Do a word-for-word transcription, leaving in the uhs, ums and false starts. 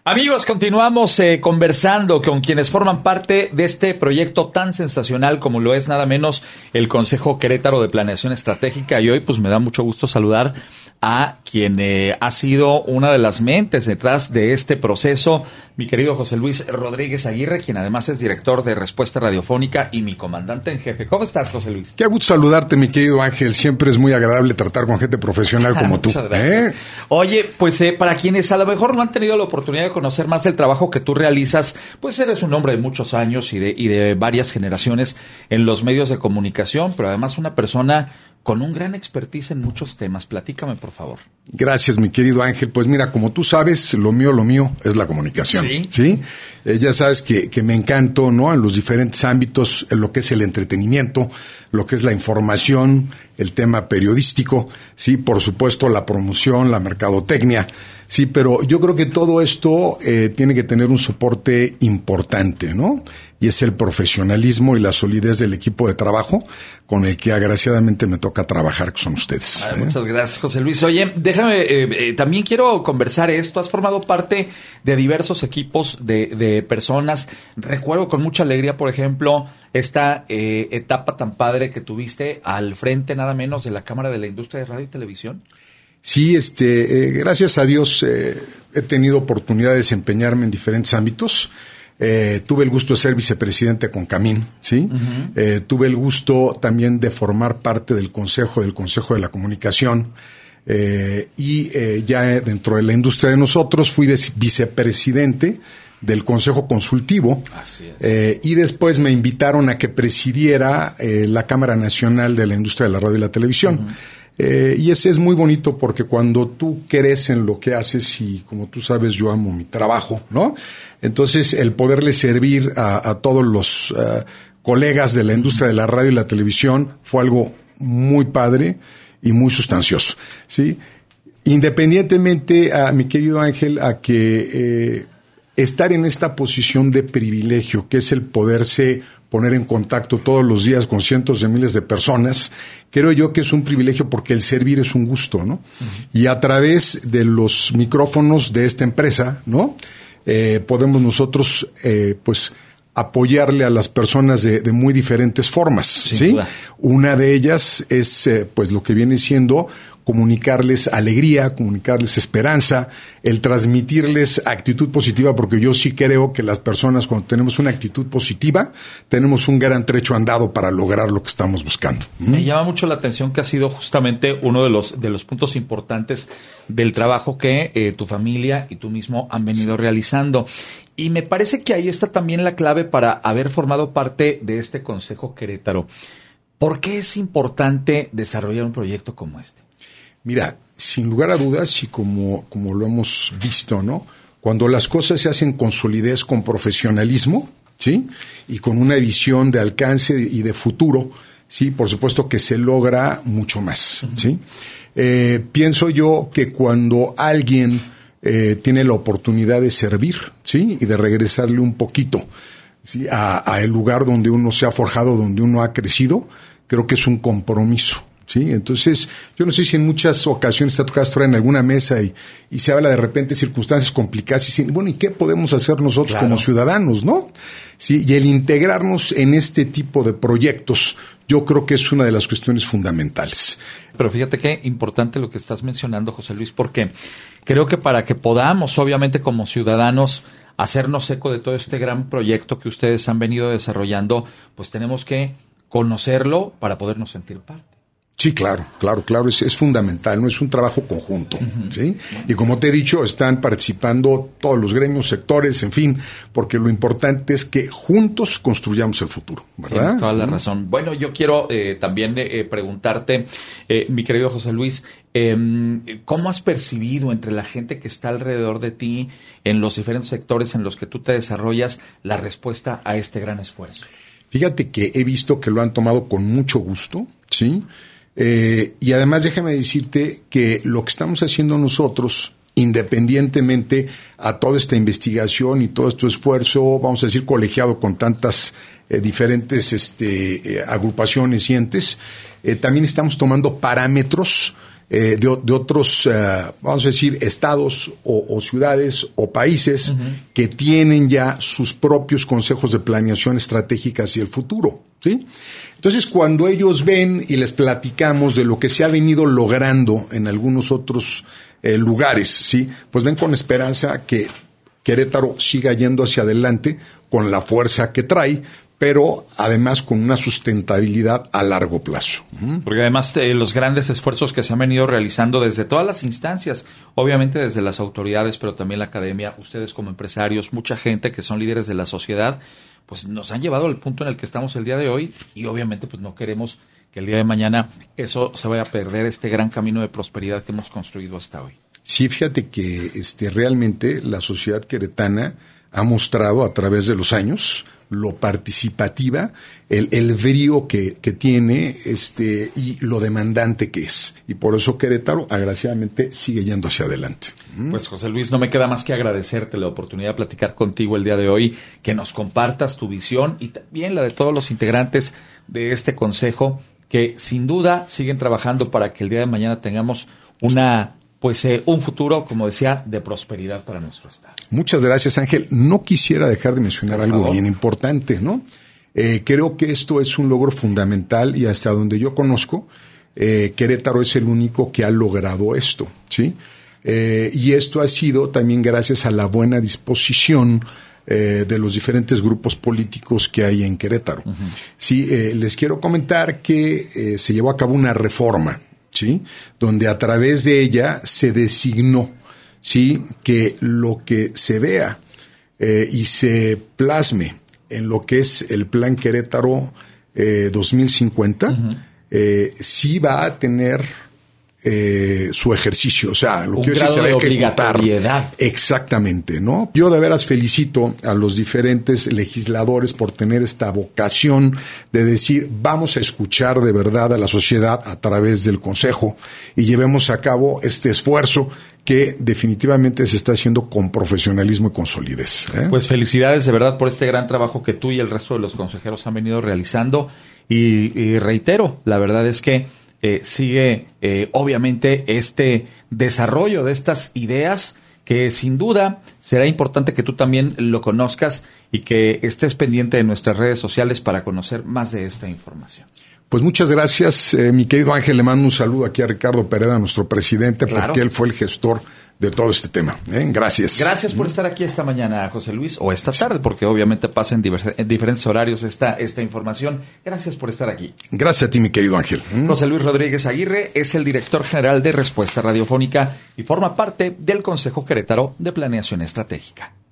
Amigos, continuamos eh, conversando con quienes forman parte de este proyecto tan sensacional como lo es nada menos el Consejo Querétaro de Planeación Estratégica, y hoy pues me da mucho gusto saludar a quien eh, ha sido una de las mentes detrás de este proceso, mi querido José Luis Rodríguez Aguirre, quien además es director de Respuesta Radiofónica y mi comandante en jefe. ¿Cómo estás, José Luis? Qué gusto saludarte, mi querido Ángel. Siempre es muy agradable tratar con gente profesional como tú. ¿Eh? Oye, pues eh, para quienes a lo mejor no han tenido la oportunidad de conocer más del trabajo que tú realizas, pues eres un hombre de muchos años y de, y de varias generaciones en los medios de comunicación, pero además una persona con un gran expertise en muchos temas. Platícame, por favor. Gracias, mi querido Ángel. Pues mira, como tú sabes, lo mío, lo mío es la comunicación. Sí. ¿Sí? Eh, ya sabes que, que me encanto, ¿no? En los diferentes ámbitos, en lo que es el entretenimiento, lo que es la información, el tema periodístico, sí, por supuesto, la promoción, la mercadotecnia. Sí, pero yo creo que todo esto eh, tiene que tener un soporte importante, ¿no? Y es el profesionalismo y la solidez del equipo de trabajo con el que agraciadamente me toca trabajar, que son ustedes. Ay, ¿eh? Muchas gracias, José Luis. Oye, déjame, eh, eh, también quiero conversar esto. Has formado parte de diversos equipos de, de personas. Recuerdo con mucha alegría, por ejemplo, esta eh, etapa tan padre que tuviste al frente nada menos de la Cámara de la Industria de Radio y Televisión. Sí, este, eh, gracias a Dios eh, he tenido oportunidad de desempeñarme en diferentes ámbitos. Eh, tuve el gusto de ser vicepresidente con Camín, ¿sí? Uh-huh. Eh, tuve el gusto también de formar parte del Consejo, del Consejo de la Comunicación. Eh, y eh, ya dentro de la industria de nosotros fui vicepresidente del Consejo Consultivo. Así es. Eh, y después me invitaron a que presidiera eh, la Cámara Nacional de la Industria de la Radio y la Televisión. Uh-huh. Eh, y ese es muy bonito porque cuando tú crees en lo que haces y como tú sabes yo amo mi trabajo, ¿no? Entonces el poderle servir a, a todos los uh, colegas de la industria de la radio y la televisión fue algo muy padre y muy sustancioso, ¿sí? Independientemente, a mi querido Ángel, a que eh, estar en esta posición de privilegio, que es el poderse poner en contacto todos los días con cientos de miles de personas, creo yo que es un privilegio porque el servir es un gusto, ¿no? Uh-huh. Y a través de los micrófonos de esta empresa, ¿no? Eh, podemos nosotros, eh, pues, apoyarle a las personas de, de muy diferentes formas, ¿sí? ¿Sí? Una de ellas es, eh, pues, lo que viene siendo comunicarles alegría, comunicarles esperanza, el transmitirles actitud positiva, porque yo sí creo que las personas cuando tenemos una actitud positiva, tenemos un gran trecho andado para lograr lo que estamos buscando. Me ¿Mm? llama mucho la atención que ha sido justamente uno de los de los puntos importantes del trabajo que eh, tu familia y tú mismo han venido realizando. Y me parece que ahí está también la clave para haber formado parte de este Consejo Querétaro. ¿Por qué es importante desarrollar un proyecto como este? Mira, sin lugar a dudas, y como, como lo hemos visto, ¿no? Cuando las cosas se hacen con solidez, con profesionalismo, ¿sí? Y con una visión de alcance y de futuro, sí, por supuesto que se logra mucho más, uh-huh. ¿Sí? Eh, pienso yo que cuando alguien eh, tiene la oportunidad de servir, ¿sí? Y de regresarle un poquito, ¿sí? A, a el lugar donde uno se ha forjado, donde uno ha crecido, creo que es un compromiso. Sí, entonces, yo no sé si en muchas ocasiones te ha tocado estar en alguna mesa y, y se habla de repente de circunstancias complicadas y dicen, bueno, ¿y qué podemos hacer nosotros claro. como ciudadanos, no? Sí, y el integrarnos en este tipo de proyectos, yo creo que es una de las cuestiones fundamentales. Pero fíjate qué importante lo que estás mencionando, José Luis, porque creo que para que podamos, obviamente, como ciudadanos, hacernos eco de todo este gran proyecto que ustedes han venido desarrollando, pues tenemos que conocerlo para podernos sentir parte. Sí, claro, claro, claro, es, es fundamental, no es un trabajo conjunto, uh-huh. ¿Sí? Y como te he dicho, están participando todos los gremios, sectores, en fin, porque lo importante es que juntos construyamos el futuro, ¿verdad? Tienes toda la uh-huh. razón. Bueno, yo quiero eh, también eh, preguntarte, eh, mi querido José Luis, eh, ¿cómo has percibido entre la gente que está alrededor de ti, en los diferentes sectores en los que tú te desarrollas, la respuesta a este gran esfuerzo? Fíjate que he visto que lo han tomado con mucho gusto, ¿sí? Eh, y además déjame decirte que lo que estamos haciendo nosotros, independientemente a toda esta investigación y todo este esfuerzo, vamos a decir colegiado con tantas eh, diferentes este, eh, agrupaciones y entes, eh, también estamos tomando parámetros eh, de, de otros, uh, vamos a decir, estados o, o ciudades o países uh-huh. que tienen ya sus propios consejos de planeación estratégica hacia el futuro, ¿sí? Entonces, cuando ellos ven y les platicamos de lo que se ha venido logrando en algunos otros eh, lugares, ¿sí? Pues ven con esperanza que Querétaro siga yendo hacia adelante con la fuerza que trae, pero además con una sustentabilidad a largo plazo. Porque además eh, los grandes esfuerzos que se han venido realizando desde todas las instancias, obviamente desde las autoridades, pero también la academia, ustedes como empresarios, mucha gente que son líderes de la sociedad, pues nos han llevado al punto en el que estamos el día de hoy y obviamente pues no queremos que el día de mañana eso se vaya a perder, este gran camino de prosperidad que hemos construido hasta hoy. Sí, fíjate que este, realmente la sociedad queretana ha mostrado a través de los años lo participativa, el, el brío que, que tiene este, y lo demandante que es. Y por eso Querétaro, agraciadamente, sigue yendo hacia adelante. Pues José Luis, no me queda más que agradecerte la oportunidad de platicar contigo el día de hoy, que nos compartas tu visión y también la de todos los integrantes de este consejo, que sin duda siguen trabajando para que el día de mañana tengamos una... pues eh, un futuro, como decía, de prosperidad para nuestro estado. Muchas gracias, Ángel. No quisiera dejar de mencionar Por algo favor. bien importante, ¿no? Eh, creo que esto es un logro fundamental y hasta donde yo conozco, eh, Querétaro es el único que ha logrado esto, ¿sí? Eh, y esto ha sido también gracias a la buena disposición eh, de los diferentes grupos políticos que hay en Querétaro. Uh-huh. Sí, eh, les quiero comentar que eh, se llevó a cabo una reforma, ¿sí? Donde a través de ella se designó, ¿sí? Que lo que se vea eh, y se plasme en lo que es el Plan Querétaro eh, dos mil cincuenta, uh-huh. eh, sí va a tener eh, su ejercicio, o sea, lo Un que grado se va a de ejecutar. obligatoriedad. Exactamente, ¿no? Yo de veras felicito a los diferentes legisladores por tener esta vocación de decir, vamos a escuchar de verdad a la sociedad a través del Consejo y llevemos a cabo este esfuerzo que definitivamente se está haciendo con profesionalismo y con solidez, ¿eh? Pues felicidades de verdad por este gran trabajo que tú y el resto de los consejeros han venido realizando y, y reitero, la verdad es que eh, sigue eh, obviamente este desarrollo de estas ideas que sin duda será importante que tú también lo conozcas y que estés pendiente de nuestras redes sociales para conocer más de esta información. Pues muchas gracias, eh, mi querido Ángel. Le mando un saludo aquí a Ricardo Pereda, nuestro presidente, claro, porque él fue el gestor de todo este tema. ¿eh? Gracias. Gracias por estar aquí esta mañana, José Luis, o esta tarde, porque obviamente pasa en, diver- en diferentes horarios esta, esta información. Gracias por estar aquí. Gracias a ti, mi querido Ángel. ¿Mm? José Luis Rodríguez Aguirre es el director general de Respuesta Radiofónica y forma parte del Consejo Querétaro de Planeación Estratégica.